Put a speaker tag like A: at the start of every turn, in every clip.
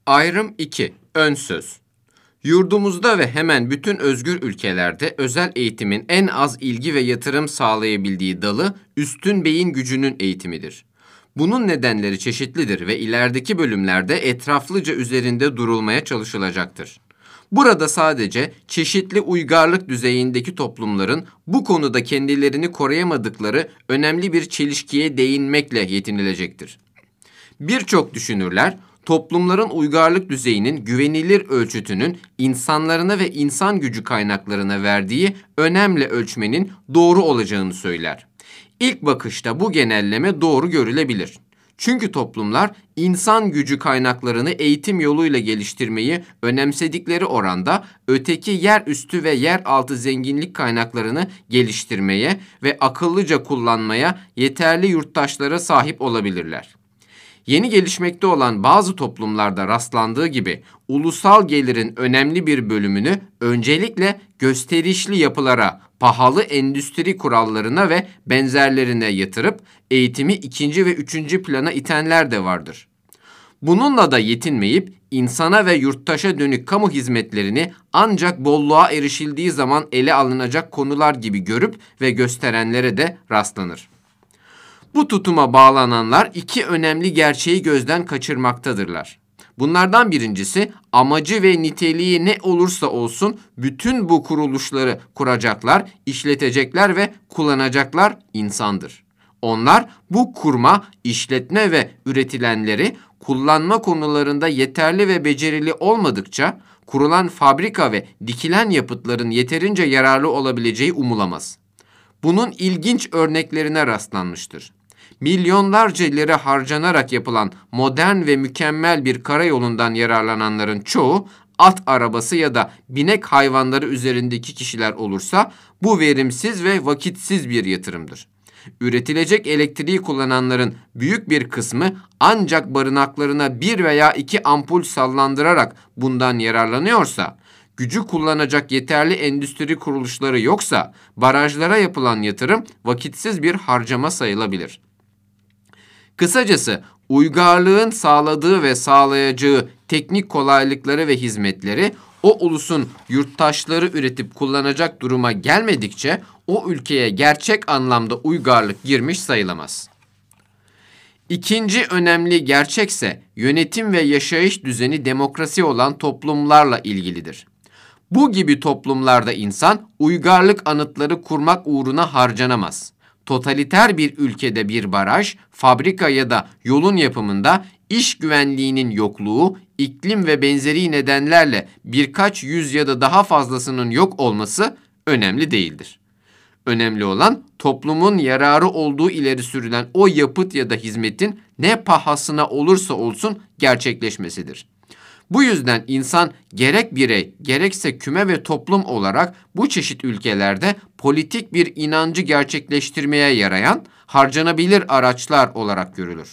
A: Ayrım 2. Ön söz. Yurdumuzda ve hemen bütün özgür ülkelerde özel eğitimin en az ilgi ve yatırım sağlayabildiği dalı üstün beyin gücünün eğitimidir. Bunun nedenleri çeşitlidir ve ilerideki bölümlerde etraflıca üzerinde durulmaya çalışılacaktır. Burada sadece çeşitli uygarlık düzeyindeki toplumların bu konuda kendilerini koruyamadıkları önemli bir çelişkiye değinmekle yetinilecektir. Birçok düşünürler, toplumların uygarlık düzeyinin güvenilir ölçütünün insanlarına ve insan gücü kaynaklarına verdiği önemle ölçmenin doğru olacağını söyler. İlk bakışta bu genelleme doğru görülebilir. Çünkü toplumlar insan gücü kaynaklarını eğitim yoluyla geliştirmeyi önemsedikleri oranda öteki yerüstü ve yeraltı zenginlik kaynaklarını geliştirmeye ve akıllıca kullanmaya yeterli yurttaşlara sahip olabilirler. Yeni gelişmekte olan bazı toplumlarda rastlandığı gibi ulusal gelirin önemli bir bölümünü öncelikle gösterişli yapılara, pahalı endüstri kurallarına ve benzerlerine yatırıp eğitimi ikinci ve üçüncü plana itenler de vardır. Bununla da yetinmeyip insana ve yurttaşa dönük kamu hizmetlerini ancak bolluğa erişildiği zaman ele alınacak konular gibi görüp ve gösterenlere de rastlanır. Bu tutuma bağlananlar iki önemli gerçeği gözden kaçırmaktadırlar. Bunlardan birincisi amacı ve niteliği ne olursa olsun bütün bu kuruluşları kuracaklar, işletecekler ve kullanacaklar insandır. Onlar bu kurma, işletme ve üretilenleri kullanma konularında yeterli ve becerili olmadıkça kurulan fabrika ve dikilen yapıtların yeterince yararlı olabileceği umulamaz. Bunun ilginç örneklerine rastlanmıştır. Milyonlarca lira harcanarak yapılan modern ve mükemmel bir karayolundan yararlananların çoğu at arabası ya da binek hayvanları üzerindeki kişiler olursa bu verimsiz ve vakitsiz bir yatırımdır. Üretilecek elektriği kullananların büyük bir kısmı ancak barınaklarına bir veya iki ampul sallandırarak bundan yararlanıyorsa, gücü kullanacak yeterli endüstri kuruluşları yoksa barajlara yapılan yatırım vakitsiz bir harcama sayılabilir. Kısacası uygarlığın sağladığı ve sağlayacağı teknik kolaylıkları ve hizmetleri o ulusun yurttaşları üretip kullanacak duruma gelmedikçe o ülkeye gerçek anlamda uygarlık girmiş sayılamaz. İkinci önemli gerçekse yönetim ve yaşayış düzeni demokrasi olan toplumlarla ilgilidir. Bu gibi toplumlarda insan uygarlık anıtları kurmak uğruna harcanamaz. Totaliter bir ülkede bir baraj, fabrika ya da yolun yapımında iş güvenliğinin yokluğu, iklim ve benzeri nedenlerle birkaç yüz ya da daha fazlasının yok olması önemli değildir. Önemli olan toplumun yararı olduğu ileri sürülen o yapıt ya da hizmetin ne pahasına olursa olsun gerçekleşmesidir. Bu yüzden insan gerek birey gerekse küme ve toplum olarak bu çeşit ülkelerde politik bir inancı gerçekleştirmeye yarayan harcanabilir araçlar olarak görülür.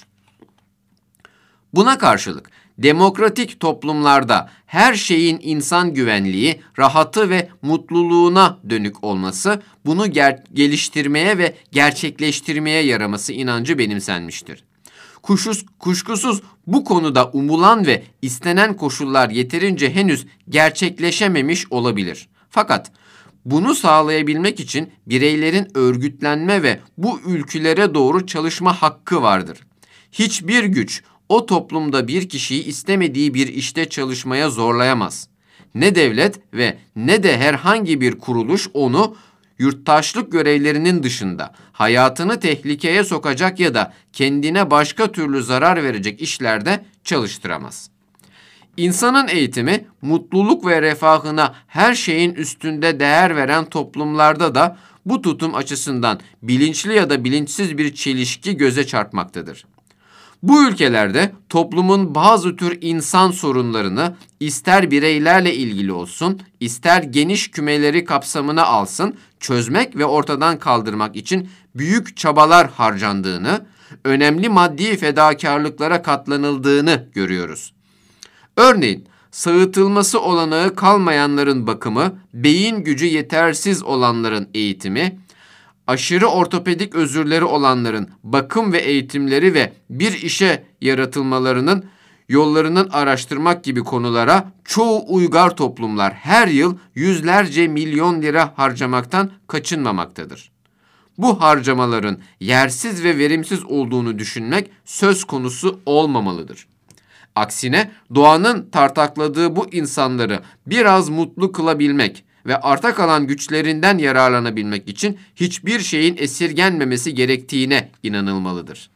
A: Buna karşılık demokratik toplumlarda her şeyin insan güvenliği, rahatı ve mutluluğuna dönük olması, bunu geliştirmeye ve gerçekleştirmeye yaraması inancı benimsenmiştir. Kuşkusuz bu konuda umulan ve istenen koşullar yeterince henüz gerçekleşememiş olabilir. Fakat bunu sağlayabilmek için bireylerin örgütlenme ve bu ülkelere doğru çalışma hakkı vardır. Hiçbir güç o toplumda bir kişiyi istemediği bir işte çalışmaya zorlayamaz. Ne devlet ve ne de herhangi bir kuruluş onu yurttaşlık görevlerinin dışında hayatını tehlikeye sokacak ya da kendine başka türlü zarar verecek işlerde çalıştıramaz. İnsanın eğitimi, mutluluk ve refahına her şeyin üstünde değer veren toplumlarda da bu tutum açısından bilinçli ya da bilinçsiz bir çelişki göze çarpmaktadır. Bu ülkelerde toplumun bazı tür insan sorunlarını ister bireylerle ilgili olsun, ister geniş kümeleri kapsamına alsın, çözmek ve ortadan kaldırmak için büyük çabalar harcandığını, önemli maddi fedakarlıklara katlanıldığını görüyoruz. Örneğin, sağıtılması olanağı kalmayanların bakımı, beyin gücü yetersiz olanların eğitimi, aşırı ortopedik özürleri olanların bakım ve eğitimleri ve bir işe yaratılmalarının yollarının araştırmak gibi konulara çoğu uygar toplumlar her yıl yüzlerce milyon lira harcamaktan kaçınmamaktadır. Bu harcamaların yersiz ve verimsiz olduğunu düşünmek söz konusu olmamalıdır. Aksine doğanın tartakladığı bu insanları biraz mutlu kılabilmek ve arta kalan güçlerinden yararlanabilmek için hiçbir şeyin esirgenmemesi gerektiğine inanılmalıdır.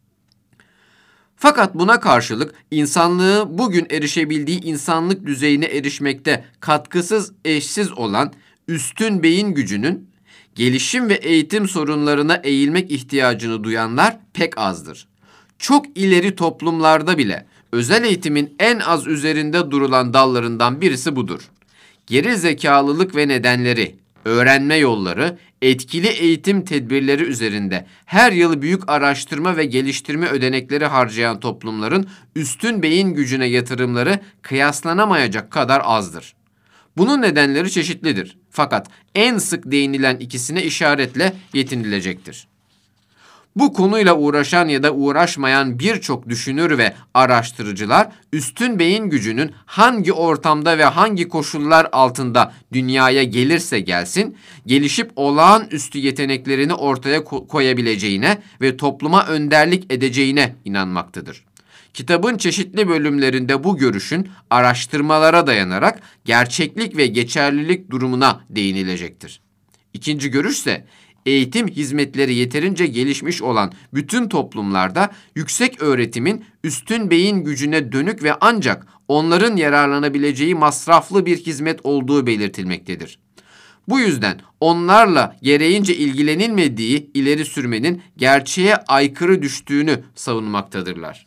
A: Fakat buna karşılık insanlığı bugün erişebildiği insanlık düzeyine erişmekte katkısız, eşsiz olan üstün beyin gücünün gelişim ve eğitim sorunlarına eğilmek ihtiyacını duyanlar pek azdır. Çok ileri toplumlarda bile özel eğitimin en az üzerinde durulan dallarından birisi budur. Geri zekalılık ve nedenleri, öğrenme yolları, etkili eğitim tedbirleri üzerinde her yıl büyük araştırma ve geliştirme ödenekleri harcayan toplumların üstün beyin gücüne yatırımları kıyaslanamayacak kadar azdır. Bunun nedenleri çeşitlidir. Fakat en sık değinilen ikisine işaretle yetinilecektir. Bu konuyla uğraşan ya da uğraşmayan birçok düşünür ve araştırıcılar üstün beyin gücünün hangi ortamda ve hangi koşullar altında dünyaya gelirse gelsin, gelişip olağanüstü yeteneklerini ortaya koyabileceğine ve topluma önderlik edeceğine inanmaktadır. Kitabın çeşitli bölümlerinde bu görüşün araştırmalara dayanarak gerçeklik ve geçerlilik durumuna değinilecektir. İkinci görüş ise eğitim hizmetleri yeterince gelişmiş olan bütün toplumlarda yüksek öğretimin üstün beyin gücüne dönük ve ancak onların yararlanabileceği masraflı bir hizmet olduğu belirtilmektedir. Bu yüzden onlarla gereğince ilgilenilmediği ileri sürmenin gerçeğe aykırı düştüğünü savunmaktadırlar.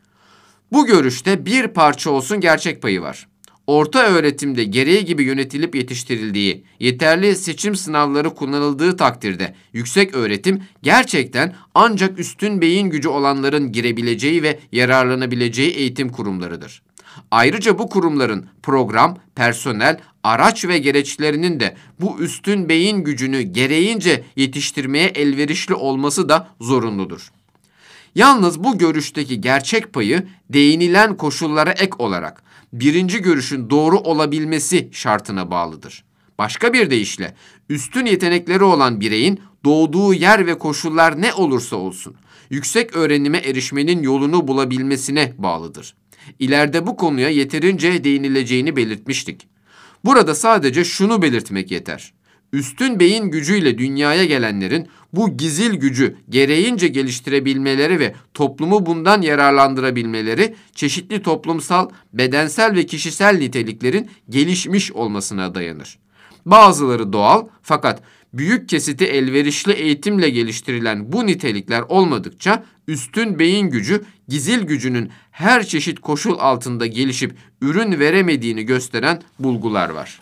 A: Bu görüşte bir parça olsun gerçek payı var. Orta öğretimde gereği gibi yönetilip yetiştirildiği, yeterli seçim sınavları kullanıldığı takdirde yüksek öğretim gerçekten ancak üstün beyin gücü olanların girebileceği ve yararlanabileceği eğitim kurumlarıdır. Ayrıca bu kurumların program, personel, araç ve gereçlerinin de bu üstün beyin gücünü gereğince yetiştirmeye elverişli olması da zorunludur. Yalnız bu görüşteki gerçek payı değinilen koşullara ek olarak birinci görüşün doğru olabilmesi şartına bağlıdır. Başka bir deyişle üstün yetenekleri olan bireyin doğduğu yer ve koşullar ne olursa olsun yüksek öğrenime erişmenin yolunu bulabilmesine bağlıdır. İleride bu konuya yeterince değinileceğini belirtmiştik. Burada sadece şunu belirtmek yeter. Üstün beyin gücüyle dünyaya gelenlerin bu gizil gücü gereğince geliştirebilmeleri ve toplumu bundan yararlandırabilmeleri çeşitli toplumsal, bedensel ve kişisel niteliklerin gelişmiş olmasına dayanır. Bazıları doğal fakat büyük kesiti elverişli eğitimle geliştirilen bu nitelikler olmadıkça üstün beyin gücü gizil gücünün her çeşit koşul altında gelişip ürün veremediğini gösteren bulgular var.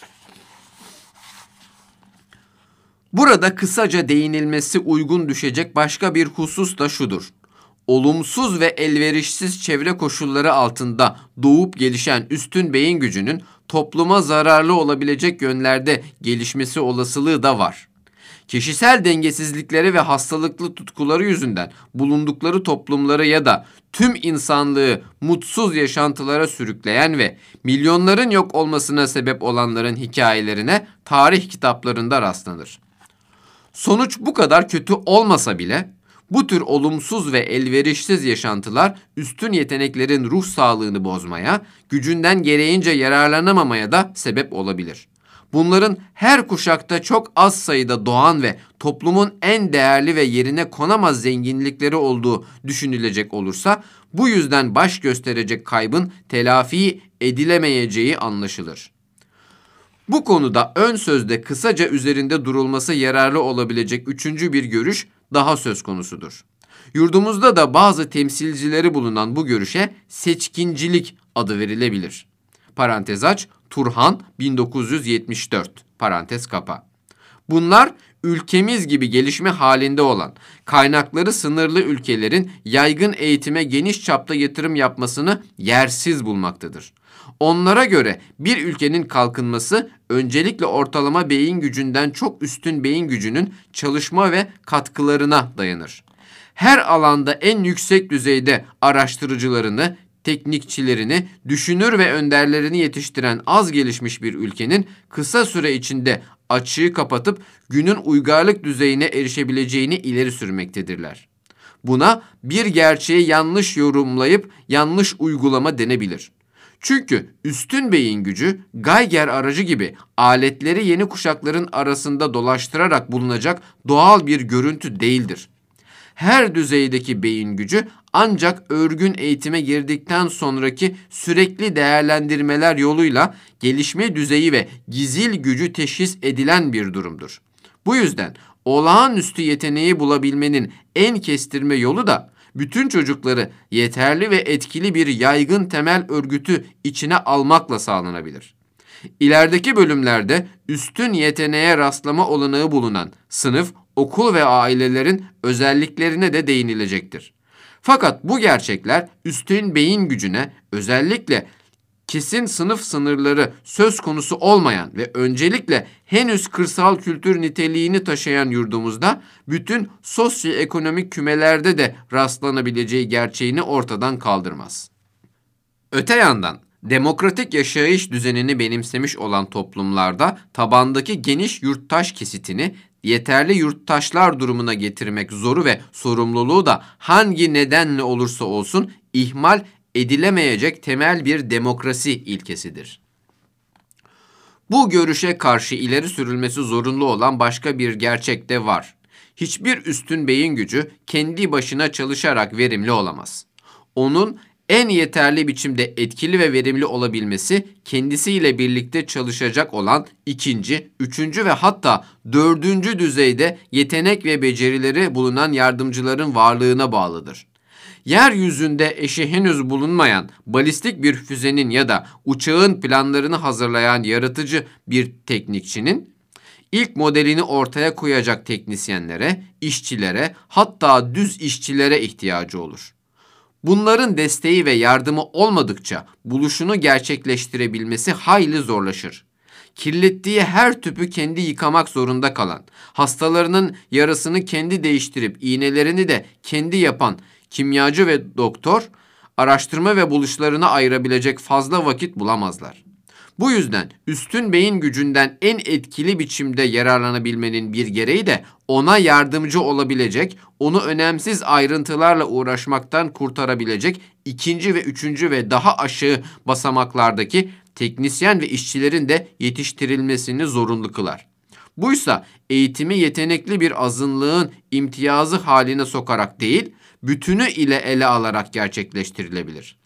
A: Burada kısaca değinilmesi uygun düşecek başka bir husus da şudur. Olumsuz ve elverişsiz çevre koşulları altında doğup gelişen üstün beyin gücünün topluma zararlı olabilecek yönlerde gelişmesi olasılığı da var. Kişisel dengesizlikleri ve hastalıklı tutkuları yüzünden bulundukları toplumları ya da tüm insanlığı mutsuz yaşantılara sürükleyen ve milyonların yok olmasına sebep olanların hikayelerine tarih kitaplarında rastlanır. Sonuç bu kadar kötü olmasa bile bu tür olumsuz ve elverişsiz yaşantılar üstün yeteneklerin ruh sağlığını bozmaya, gücünden gereğince yararlanamamaya da sebep olabilir. Bunların her kuşakta çok az sayıda doğan ve toplumun en değerli ve yerine konamaz zenginlikleri olduğu düşünülecek olursa bu yüzden baş gösterecek kaybın telafi edilemeyeceği anlaşılır. Bu konuda ön sözde kısaca üzerinde durulması yararlı olabilecek üçüncü bir görüş daha söz konusudur. Yurdumuzda da bazı temsilcileri bulunan bu görüşe seçkincilik adı verilebilir. Parantez aç, Turhan 1974, parantez kapa. Bunlar ülkemiz gibi gelişme halinde olan, kaynakları sınırlı ülkelerin yaygın eğitime geniş çapta yatırım yapmasını yersiz bulmaktadır. Onlara göre bir ülkenin kalkınması öncelikle ortalama beyin gücünden çok üstün beyin gücünün çalışma ve katkılarına dayanır. Her alanda en yüksek düzeyde araştırıcılarını, teknikçilerini, düşünür ve önderlerini yetiştiren az gelişmiş bir ülkenin kısa süre içinde açığı kapatıp günün uygarlık düzeyine erişebileceğini ileri sürmektedirler. Buna bir gerçeği yanlış yorumlayıp yanlış uygulama denebilir. Çünkü üstün beyin gücü Geiger aracı gibi aletleri yeni kuşakların arasında dolaştırarak bulunacak doğal bir görüntü değildir. Her düzeydeki beyin gücü ancak örgün eğitime girdikten sonraki sürekli değerlendirmeler yoluyla gelişme düzeyi ve gizil gücü teşhis edilen bir durumdur. Bu yüzden olağanüstü yeteneği bulabilmenin en kestirme yolu da bütün çocukları yeterli ve etkili bir yaygın temel örgütü içine almakla sağlanabilir. İlerideki bölümlerde üstün yeteneğe rastlama olanağı bulunan sınıf, okul ve ailelerin özelliklerine de değinilecektir. Fakat bu gerçekler üstün beyin gücüne, özellikle kesin sınıf sınırları söz konusu olmayan ve öncelikle henüz kırsal kültür niteliğini taşıyan yurdumuzda bütün sosyoekonomik kümelerde de rastlanabileceği gerçeğini ortadan kaldırmaz. Öte yandan demokratik yaşayış düzenini benimsemiş olan toplumlarda tabandaki geniş yurttaş kesitini yeterli yurttaşlar durumuna getirmek zoru ve sorumluluğu da hangi nedenle olursa olsun ihmal edilemeyecek temel bir demokrasi ilkesidir. Bu görüşe karşı ileri sürülmesi zorunlu olan başka bir gerçek de var. Hiçbir üstün beyin gücü kendi başına çalışarak verimli olamaz. Onun en yeterli biçimde etkili ve verimli olabilmesi kendisiyle birlikte çalışacak olan ikinci, üçüncü ve hatta dördüncü düzeyde yetenek ve becerileri bulunan yardımcıların varlığına bağlıdır. Yeryüzünde eşi henüz bulunmayan balistik bir füzenin ya da uçağın planlarını hazırlayan yaratıcı bir teknikçinin ilk modelini ortaya koyacak teknisyenlere, işçilere, hatta düz işçilere ihtiyacı olur. Bunların desteği ve yardımı olmadıkça buluşunu gerçekleştirebilmesi hayli zorlaşır. Kirlettiği her tüpü kendi yıkamak zorunda kalan, hastalarının yarasını kendi değiştirip iğnelerini de kendi yapan kimyacı ve doktor, araştırma ve buluşlarına ayırabilecek fazla vakit bulamazlar. Bu yüzden üstün beyin gücünden en etkili biçimde yararlanabilmenin bir gereği de ona yardımcı olabilecek, onu önemsiz ayrıntılarla uğraşmaktan kurtarabilecek ikinci ve üçüncü ve daha aşağı basamaklardaki teknisyen ve işçilerin de yetiştirilmesini zorunlu kılar. Buysa eğitimi yetenekli bir azınlığın imtiyazı haline sokarak değil, bütünü ile ele alarak gerçekleştirilebilir.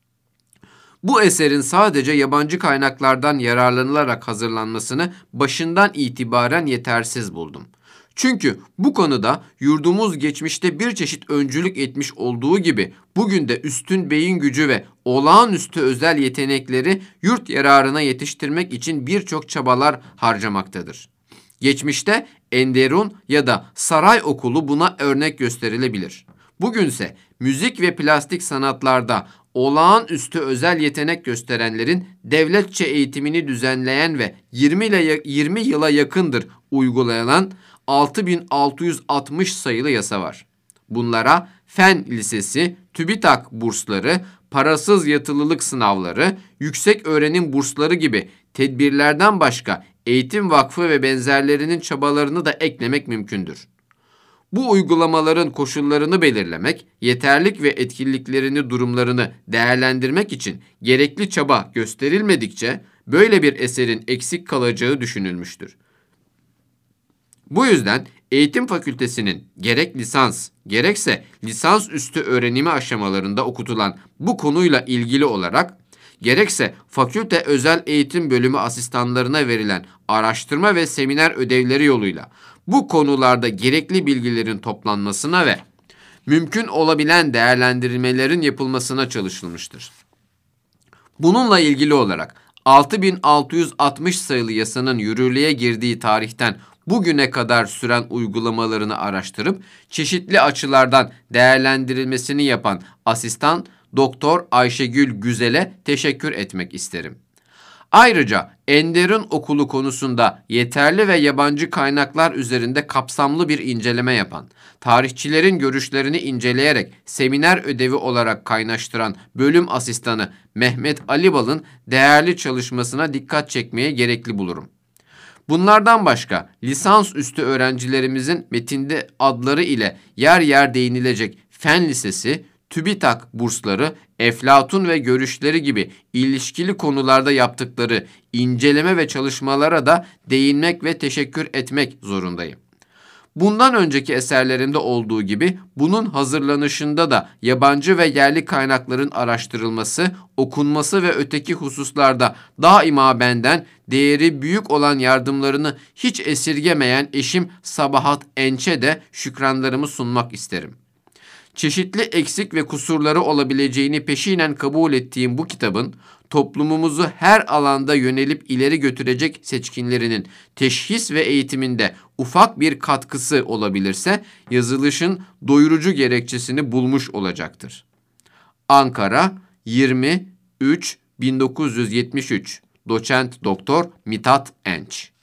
A: Bu eserin sadece yabancı kaynaklardan yararlanılarak hazırlanmasını başından itibaren yetersiz buldum. Çünkü bu konuda yurdumuz geçmişte bir çeşit öncülük etmiş olduğu gibi bugün de üstün beyin gücü ve olağanüstü özel yetenekleri yurt yararına yetiştirmek için birçok çabalar harcamaktadır. Geçmişte Enderun ya da Saray Okulu buna örnek gösterilebilir. Bugünse müzik ve plastik sanatlarda olağanüstü özel yetenek gösterenlerin devletçe eğitimini düzenleyen ve 20 yıla yakındır uygulanan 6660 sayılı yasa var. Bunlara Fen Lisesi, TÜBİTAK bursları, parasız yatılılık sınavları, yüksek öğrenim bursları gibi tedbirlerden başka eğitim vakfı ve benzerlerinin çabalarını da eklemek mümkündür. Bu uygulamaların koşullarını belirlemek, yeterlik ve etkinliklerini, durumlarını değerlendirmek için gerekli çaba gösterilmedikçe böyle bir eserin eksik kalacağı düşünülmüştür. Bu yüzden eğitim fakültesinin gerek lisans, gerekse lisans üstü öğrenimi aşamalarında okutulan bu konuyla ilgili olarak, gerekse fakülte özel eğitim bölümü asistanlarına verilen araştırma ve seminer ödevleri yoluyla bu konularda gerekli bilgilerin toplanmasına ve mümkün olabilen değerlendirmelerin yapılmasına çalışılmıştır. Bununla ilgili olarak 6660 sayılı yasanın yürürlüğe girdiği tarihten bugüne kadar süren uygulamalarını araştırıp çeşitli açılardan değerlendirilmesini yapan asistan Doktor Ayşegül Güzel'e teşekkür etmek isterim. Ayrıca Enderun Okulu konusunda yeterli ve yabancı kaynaklar üzerinde kapsamlı bir inceleme yapan, tarihçilerin görüşlerini inceleyerek seminer ödevi olarak kaynaştıran bölüm asistanı Mehmet Alibal'ın değerli çalışmasına dikkat çekmeye gerekli bulurum. Bunlardan başka lisansüstü öğrencilerimizin metinde adları ile yer yer değinilecek Fen Lisesi, TÜBİTAK bursları, Eflatun ve görüşleri gibi ilişkili konularda yaptıkları inceleme ve çalışmalara da değinmek ve teşekkür etmek zorundayım. Bundan önceki eserlerimde olduğu gibi bunun hazırlanışında da yabancı ve yerli kaynakların araştırılması, okunması ve öteki hususlarda daima benden değeri büyük olan yardımlarını hiç esirgemeyen eşim Sabahat Enç'e de şükranlarımı sunmak isterim. Çeşitli eksik ve kusurları olabileceğini peşinen kabul ettiğim bu kitabın toplumumuzu her alanda yönelip ileri götürecek seçkinlerinin teşhis ve eğitiminde ufak bir katkısı olabilirse yazılışın doyurucu gerekçesini bulmuş olacaktır. Ankara 23 1973 Doçent Doktor Mithat Enç